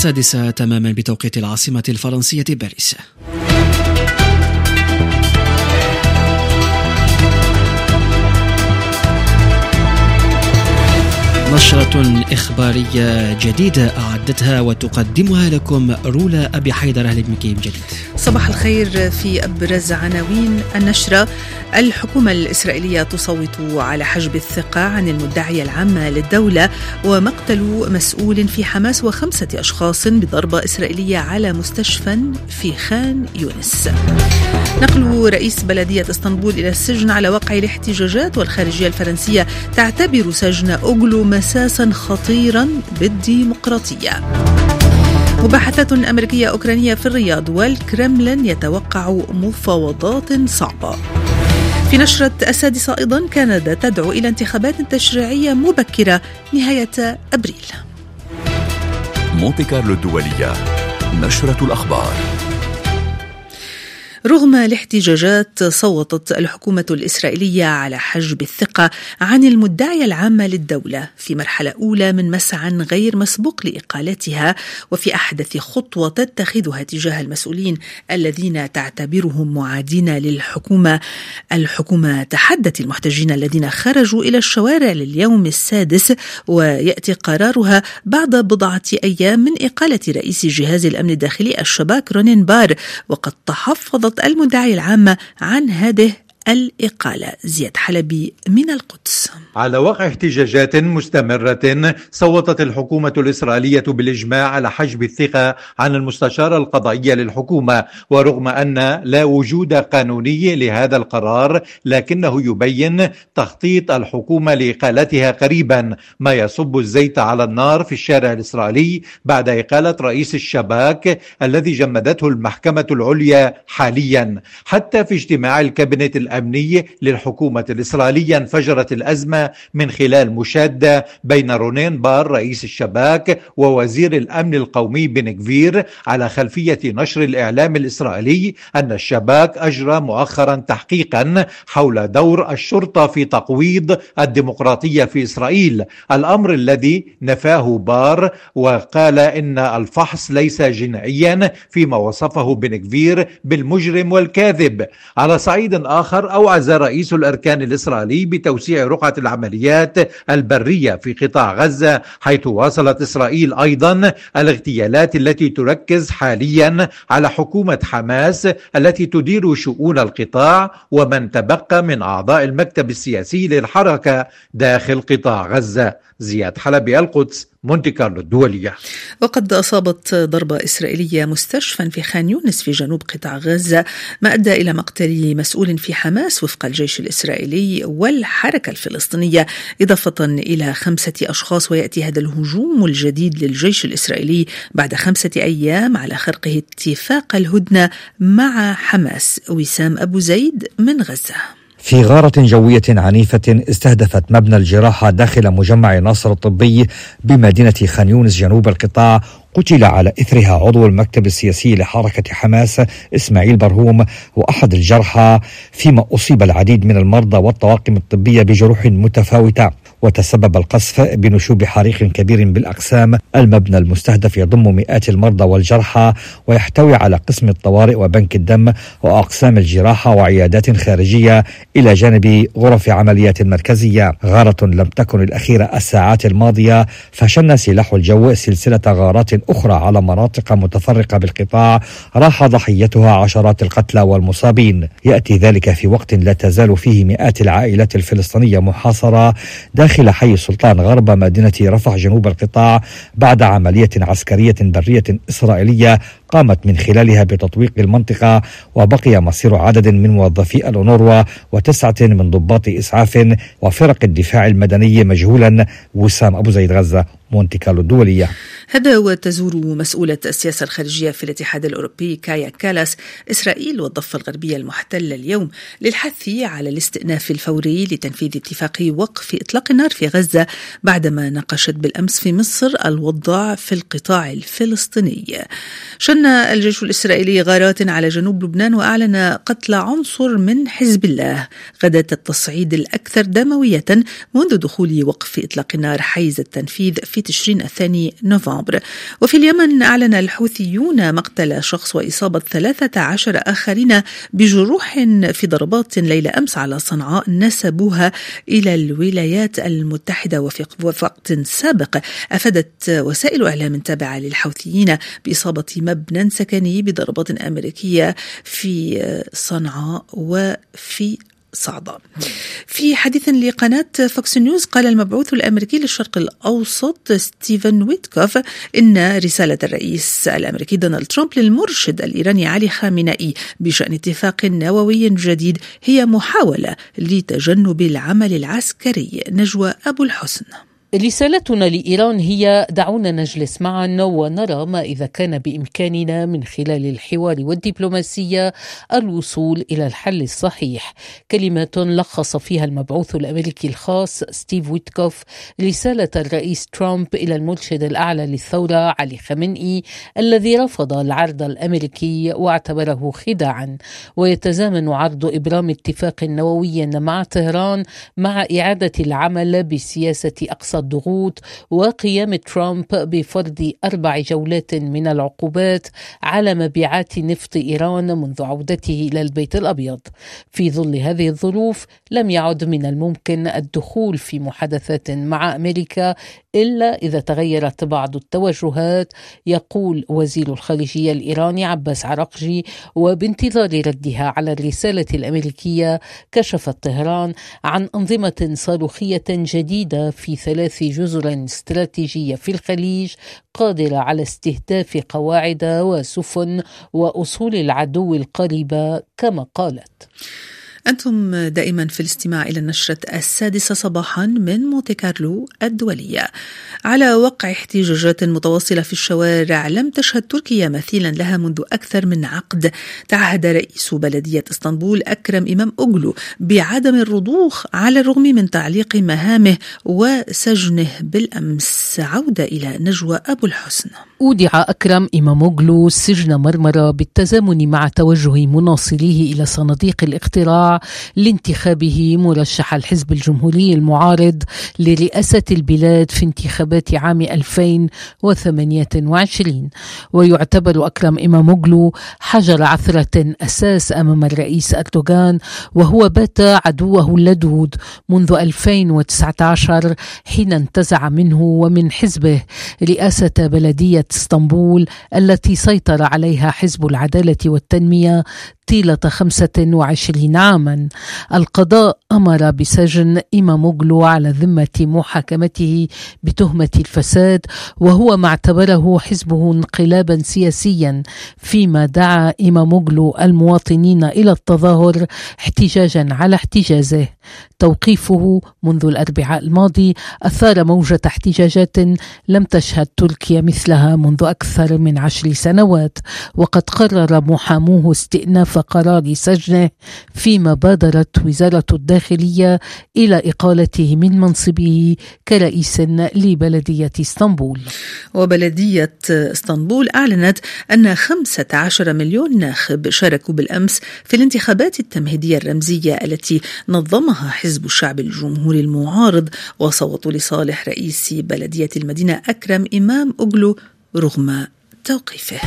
السادسة تماما بتوقيت العاصمة الفرنسية باريس. نشرة إخبارية جديدة أعدتها وتقدمها لكم رولا أبي حيدر. أهلا بك من جديد. صباح الخير. في أبرز عناوين النشرة: الحكومة الإسرائيلية تصوت على حجب الثقة عن المدعية العامة للدولة، ومقتل مسؤول في حماس و5 أشخاص بضربة إسرائيلية على مستشفى في خان يونس. نقل رئيس بلدية اسطنبول إلى السجن على وقع الاحتجاجات، والخارجية الفرنسية تعتبر سجن أوغلو مساسا خطيرا بالديمقراطية. مباحثات أمريكية أوكرانية في الرياض، والكرملين يتوقع مفاوضات صعبة. في نشرة السادسة أيضا، كندا تدعو إلى انتخابات تشريعية مبكرة نهاية أبريل. مونتي كارلو الدولية، نشرة الأخبار. رغم الاحتجاجات، صوتت الحكومة الإسرائيلية على حجب الثقة عن المدعية العامة للدولة في مرحلة أولى من مسعى غير مسبوق لإقالتها، وفي أحدث خطوة تتخذها تجاه المسؤولين الذين تعتبرهم معادين للحكومة. الحكومة تحدت المحتجين الذين خرجوا إلى الشوارع لليوم السادس، ويأتي قرارها بعد بضعة أيام من إقالة رئيس جهاز الأمن الداخلي الشباك رونين بار، وقد تحفظت المدعية العامة عن هذه الإقالة. زياد حلبي من القدس. على وقع احتجاجات مستمرة، صوتت الحكومة الإسرائيلية بالإجماع على حجب الثقة عن المستشار القضائي للحكومة، ورغم أن لا وجود قانوني لهذا القرار، لكنه يبين تخطيط الحكومة لإقالتها قريبا، ما يصب الزيت على النار في الشارع الإسرائيلي بعد إقالة رئيس الشباك الذي جمدته المحكمة العليا حاليا. حتى في اجتماع الكابينت الأمني للحكومة الإسرائيلية انفجرت الأزمة من خلال مشادة بين رونين بار رئيس الشباك ووزير الأمن القومي بن غفير، على خلفية نشر الإعلام الإسرائيلي أن الشباك أجرى مؤخرا تحقيقا حول دور الشرطة في تقويض الديمقراطية في إسرائيل، الأمر الذي نفاه بار وقال إن الفحص ليس جنائيا، فيما وصفه بن غفير بالمجرم والكاذب. على صعيد آخر، أوعز رئيس الأركان الإسرائيلي بتوسيع رقعة العمليات البرية في قطاع غزة، حيث واصلت إسرائيل أيضا الاغتيالات التي تركز حاليا على حكومة حماس التي تدير شؤون القطاع ومن تبقى من أعضاء المكتب السياسي للحركة داخل قطاع غزة. زياد حلبي، القدس، مونتي كارلو الدولية. وقد أصابت ضربة إسرائيلية مستشفى في خان يونس في جنوب قطاع غزة، ما أدى إلى مقتل مسؤول في حماس وفق الجيش الإسرائيلي والحركة الفلسطينية، إضافة إلى 5 أشخاص. ويأتي هذا الهجوم الجديد للجيش الإسرائيلي بعد 5 أيام على خرقه اتفاق الهدنة مع حماس. وسام أبو زيد من غزة. في غارة جوية عنيفة استهدفت مبنى الجراحة داخل مجمع ناصر الطبي بمدينة خان يونس جنوب القطاع، قتل على إثرها عضو المكتب السياسي لحركة حماس إسماعيل برهوم وأحد الجرحى، فيما أصيب العديد من المرضى والطواقم الطبية بجروح متفاوتة. وتسبب القصف بنشوب حريق كبير بالأقسام. المبنى المستهدف يضم مئات المرضى والجرحى، ويحتوي على قسم الطوارئ وبنك الدم وأقسام الجراحة وعيادات خارجية، إلى جانب غرف عمليات مركزية. غارة لم تكن الأخيرة الساعات الماضية، فشن سلاح الجو سلسلة غارات أخرى على مناطق متفرقة بالقطاع راح ضحيتها عشرات القتلى والمصابين. يأتي ذلك في وقت لا تزال فيه مئات العائلات الفلسطينية محاصرة داخل حي السلطان غرب مدينة رفح جنوب القطاع، بعد عملية عسكرية برية إسرائيلية قامت من خلالها بتطويق المنطقة. وبقي مصير عدد من موظفي الأونروا و9 من ضباط إسعاف وفرق الدفاع المدني مجهولا. وسام أبو زيد، غزة، مونتي كارلو الدولية. هذا وتزور مسؤولة السياسة الخارجية في الاتحاد الأوروبي كايا كالاس إسرائيل والضفة الغربية المحتلة اليوم للحث على الاستئناف الفوري لتنفيذ اتفاق وقف إطلاق النار في غزة، بعدما ناقشت بالأمس في مصر الوضع في القطاع الفلسطيني. شن الجيش الإسرائيلي غارات على جنوب لبنان، وأعلن قتل عنصر من حزب الله، غداة التصعيد الأكثر دموية منذ دخول وقف إطلاق النار حيز التنفيذ في تشرين الثاني نوفمبر. وفي اليمن أعلن الحوثيون مقتل شخص وإصابة 13 آخرين بجروح في ضربات ليلة أمس على صنعاء نسبوها إلى الولايات المتحدة. وفي وقت سابق أفادت وسائل إعلام تابعة للحوثيين بإصابة مبنى سكني بضربات أمريكية في صنعاء وفي صعدة. في حديث لقناة فوكس نيوز قال المبعوث الأمريكي للشرق الأوسط ستيفن ويتكوف إن رسالة الرئيس الأمريكي دونالد ترامب للمرشد الإيراني علي خامنئي بشأن اتفاق نووي جديد هي محاولة لتجنب العمل العسكري. نجوى أبو الحسن. رسالتنا لإيران هي: دعونا نجلس معا ونرى ما إذا كان بإمكاننا من خلال الحوار والدبلوماسية الوصول إلى الحل الصحيح. كلمة لخص فيها المبعوث الأمريكي الخاص ستيف ويتكوف رسالة الرئيس ترامب إلى المرشد الأعلى للثورة علي خامنئي الذي رفض العرض الأمريكي واعتبره خداعا. ويتزامن عرض إبرام اتفاق نووي مع طهران مع إعادة العمل بسياسة أقصى الضغوط وقيام ترامب بفرض 4 جولات من العقوبات على مبيعات نفط إيران منذ عودته إلى البيت الأبيض. في ظل هذه الظروف لم يعد من الممكن الدخول في محادثات مع أمريكا إلا إذا تغيرت بعض التوجهات، يقول وزير الخارجية الإيراني عباس عراقجي. وبانتظار ردها على الرسالة الأمريكية كشفت طهران عن أنظمة صاروخية جديدة في 3 جزر استراتيجية في الخليج قادرة على استهداف قواعد وسفن وأصول العدو القريبة كما قالت. أنتم دائما في الاستماع إلى النشرة 6 صباحا من مونتي كارلو الدولية. على وقع احتجاجات متواصلة في الشوارع لم تشهد تركيا مثيلا لها منذ أكثر من عقد، تعهد رئيس بلدية اسطنبول أكرم إمام أوغلو بعدم الرضوخ على الرغم من تعليق مهامه وسجنه بالأمس. عودة إلى نجوى أبو الحسن. أودع أكرم إمام أوغلو سجن مرمرة بالتزامن مع توجه مناصريه إلى صناديق الاقتراع لانتخابه مرشح الحزب الجمهوري المعارض لرئاسة البلاد في انتخابات عام 2028. ويعتبر أكرم إمام أوغلو حجر عثرة أساس أمام الرئيس أردوغان، وهو بات عدوه اللدود منذ 2019 حين انتزع منه ومن حزبه رئاسة بلدية اسطنبول التي سيطر عليها حزب العدالة والتنمية طيلة 25 عاما. القضاء أمر بسجن إمام أوغلو على ذمة محاكمته بتهمة الفساد، وهو ما اعتبره حزبه انقلابا سياسيا، فيما دعا إمام أوغلو المواطنين إلى التظاهر احتجاجا على احتجازه. توقيفه منذ الأربعاء الماضي أثار موجة احتجاجات لم تشهد تركيا مثلها منذ أكثر من 10 سنوات، وقد قرر محاموه استئناف قرار سجنه، فيما بادرت وزارة الداخلية إلى إقالته من منصبه كرئيس لبلدية اسطنبول. وبلدية اسطنبول أعلنت أن 15 مليون ناخب شاركوا بالأمس في الانتخابات التمهيدية الرمزية التي نظمها حزب الشعب الجمهوري المعارض، وصوتوا لصالح رئيس بلدية المدينة أكرم إمام أوغلو رغم توقيفه.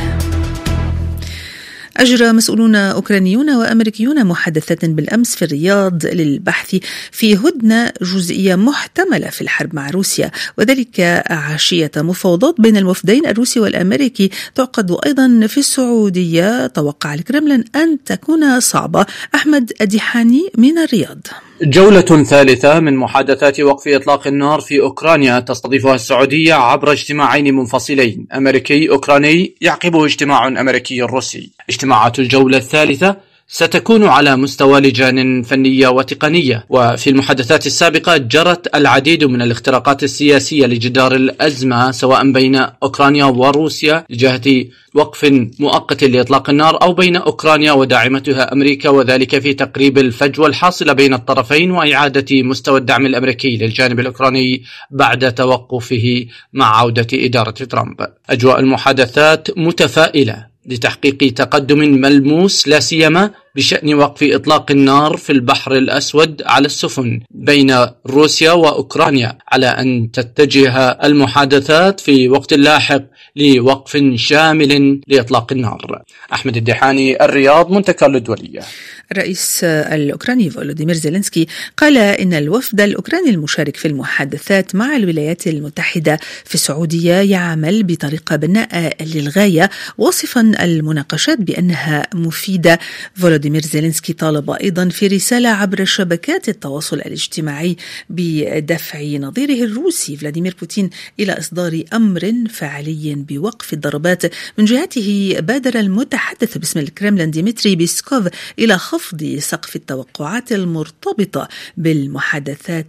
أجرى مسؤولون أوكرانيون وأمريكيون محادثات بالأمس في الرياض للبحث في هدنة جزئية محتملة في الحرب مع روسيا، وذلك عشية مفاوضات بين الوفدين الروسي والأمريكي تعقد أيضا في السعودية. توقع الكرملين أن تكون صعبة. أحمد أديحاني من الرياض. جولة ثالثة من محادثات وقف إطلاق النار في أوكرانيا تستضيفها السعودية عبر اجتماعين منفصلين أمريكي أوكراني يعقبه اجتماع أمريكي روسي. اجتماعات الجولة الثالثة ستكون على مستوى لجان فنية وتقنية. وفي المحادثات السابقة جرت العديد من الاختراقات السياسية لجدار الأزمة سواء بين أوكرانيا وروسيا لجهة وقف مؤقت لإطلاق النار، أو بين أوكرانيا وداعمتها أمريكا، وذلك في تقريب الفجوة الحاصلة بين الطرفين وإعادة مستوى الدعم الأمريكي للجانب الأوكراني بعد توقفه مع عودة إدارة ترامب. أجواء المحادثات متفائلة لتحقيق تقدم ملموس لا سيما بشأن وقف إطلاق النار في البحر الأسود على السفن بين روسيا وأوكرانيا، على أن تتجه المحادثات في وقت لاحق لوقف شامل لإطلاق النار. أحمد الدحاني، الرياض، مونتي كارلو الدولية. الرئيس الأوكراني فولوديمير زيلينسكي قال إن الوفد الأوكراني المشارك في المحادثات مع الولايات المتحدة في السعودية يعمل بطريقة بناءة للغاية، وصفا المناقشات بأنها مفيدة. فولوديمير زيلينسكي طالب أيضا في رسالة عبر شبكات التواصل الاجتماعي بدفع نظيره الروسي فلاديمير بوتين إلى إصدار أمر فعلي بوقف الضربات. من جهته بادر المتحدث باسم الكرملين ديمتري بيسكوف إلى خفض سقف التوقعات المرتبطة بالمحادثات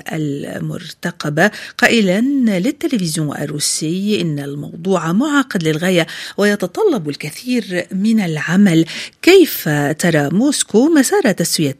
المرتقبة، قائلا للتلفزيون الروسي إن الموضوع معقد للغاية ويتطلب الكثير من العمل. كيف ترى موسكو مسار تسوية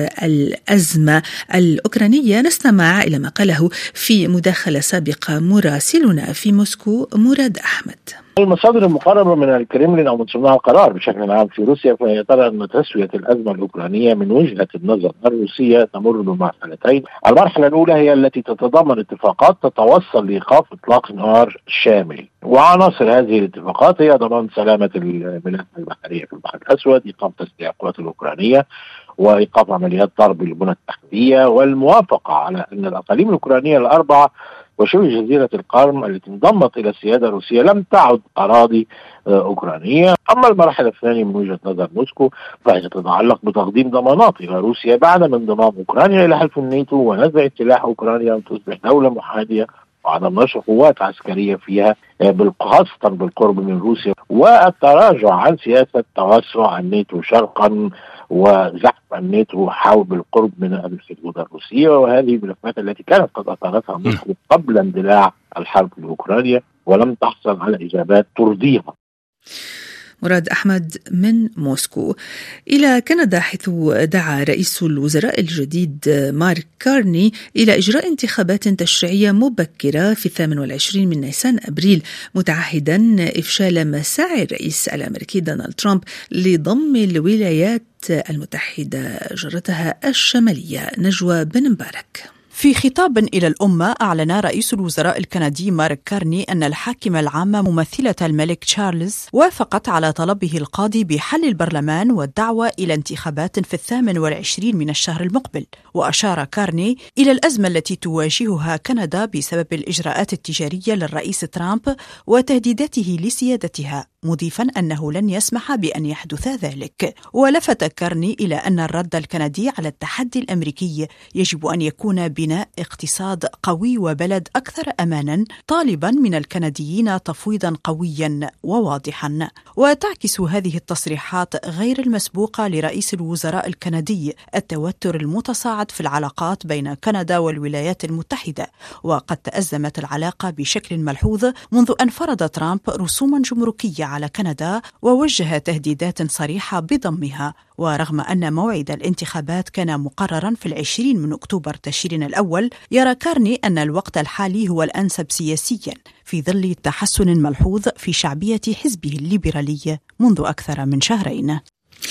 الأزمة الأوكرانية؟ نستمع إلى ما قاله في مداخلة سابقة مراسلنا في موسكو مراد أحمد. المصادر المقربة من الكرملين أو من صناع القرار بشكل عام في روسيا فهي ترى أن تسوية الأزمة الأوكرانية من وجهة النظر الروسية تمر بمرحلتين. المرحلة الأولى هي التي تتضمن اتفاقات تتوصل لإيقاف إطلاق نار شامل، وعناصر هذه الاتفاقات هي ضمان سلامة الملاحة البحرية في البحر الأسود، إيقاف تسليح القوات الأوكرانية، وإيقاف عمليات ضرب البنى التحتية، والموافقة على أن الأقاليم الأوكرانية الأربعة وشبه جزيرة القرم التي انضمت إلى السيادة الروسية لم تعد أراضي أوكرانية. أما المرحلة الثانية من وجهة نظر موسكو فهي تتعلق بتقديم ضمانات إلى روسيا بعد من انضمام أوكرانيا إلى حلف الناتو ونزع سلاح أوكرانيا وتصبح دولة محايدة وعدم نشر قوات عسكرية فيها خاصة بالقرب من روسيا، والتراجع عن سياسة توسع الناتو شرقا وزحف الناتو حول بالقرب من الحدود الروسية. وهذه الملفات التي كانت قد أثارتها موسكو قبل اندلاع الحرب الأوكرانية ولم تحصل على إجابات ترضيها. مراد أحمد من موسكو. إلى كندا، حيث دعا رئيس الوزراء الجديد مارك كارني إلى إجراء انتخابات تشريعية مبكرة في 28 من نيسان أبريل، متعهدا إفشال مساعي الرئيس الأمريكي دونالد ترامب لضم الولايات المتحدة جارتها الشمالية. نجوى بن مبارك. في خطاب إلى الأمة، أعلن رئيس الوزراء الكندي مارك كارني أن الحاكمة العامة ممثلة الملك تشارلز وافقت على طلبه القاضي بحل البرلمان والدعوة إلى انتخابات في 28 من الشهر المقبل. وأشار كارني إلى الأزمة التي تواجهها كندا بسبب الإجراءات التجارية للرئيس ترامب وتهديداته لسيادتها، مضيفا أنه لن يسمح بأن يحدث ذلك. ولفت كارني إلى أن الرد الكندي على التحدي الأمريكي يجب أن يكون بناء اقتصاد قوي وبلد أكثر أمانا، طالبا من الكنديين تفويضا قويا وواضحا. وتعكس هذه التصريحات غير المسبوقة لرئيس الوزراء الكندي التوتر المتصاعد في العلاقات بين كندا والولايات المتحدة، وقد تأزمت العلاقة بشكل ملحوظ منذ أن فرض ترامب رسوما جمركية على كندا ووجه تهديدات صريحة بضمها. ورغم أن موعد الانتخابات كان مقررا في 20 من أكتوبر تشرين الأول، يرى كارني أن الوقت الحالي هو الأنسب سياسيا في ظل التحسن الملحوظ في شعبية حزبه الليبرالي منذ أكثر من شهرين.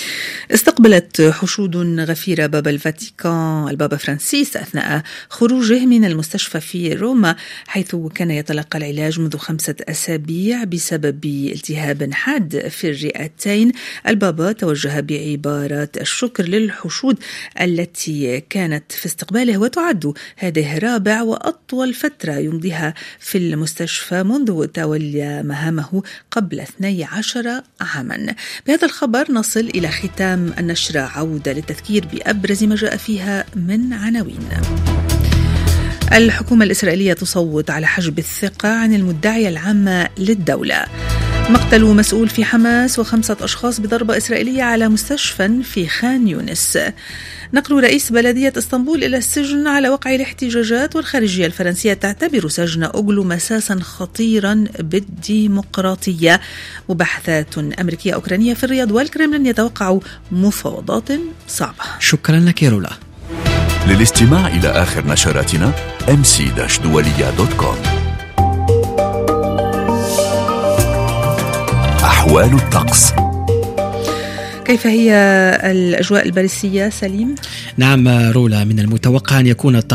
استقبلت حشود غفيرة بابا الفاتيكان البابا فرانسيس أثناء خروجه من المستشفى في روما، حيث كان يتلقى العلاج منذ 5 أسابيع بسبب التهاب حاد في الرئتين. البابا توجه بعبارات الشكر للحشود التي كانت في استقباله، وتعد هذه رابع وأطول فترة يمضيها في المستشفى منذ تولي مهامه قبل 12 عاما. بهذا الخبر نصل إلى ختام النشرة، عودة للتذكير بأبرز ما جاء فيها من عناوين. الحكومة الإسرائيلية تصوت على حجب الثقة عن المدعية العامة للدولة. مقتل مسؤول في حماس و5 أشخاص بضربة إسرائيلية على مستشفى في خان يونس. نقل رئيس بلدية اسطنبول إلى السجن على وقع الاحتجاجات، والخارجية الفرنسية تعتبر سجن أوغلو مساسا خطيرا بالديمقراطية. مباحثات أمريكية أوكرانية في الرياض، والكرملين يتوقع مفاوضات صعبة. شكرا لك يا رولا. للاستماع إلى آخر نشراتنا mc-dualiya.com. أحوال الطقس. كيف هي الأجواء الباريسية سليم؟ نعم رولا، من المتوقع أن يكون الطقس